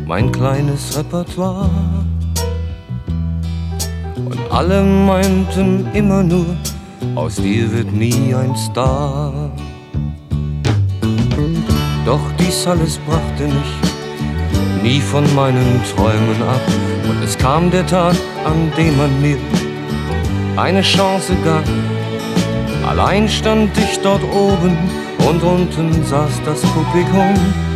mein kleines Repertoire. Und alle meinten immer nur, aus dir wird nie ein Star. Doch dies alles brachte mich nie von meinen Träumen ab. Und es kam der Tag, an dem man mir eine Chance gab. Allein stand ich dort oben und unten saß das Publikum.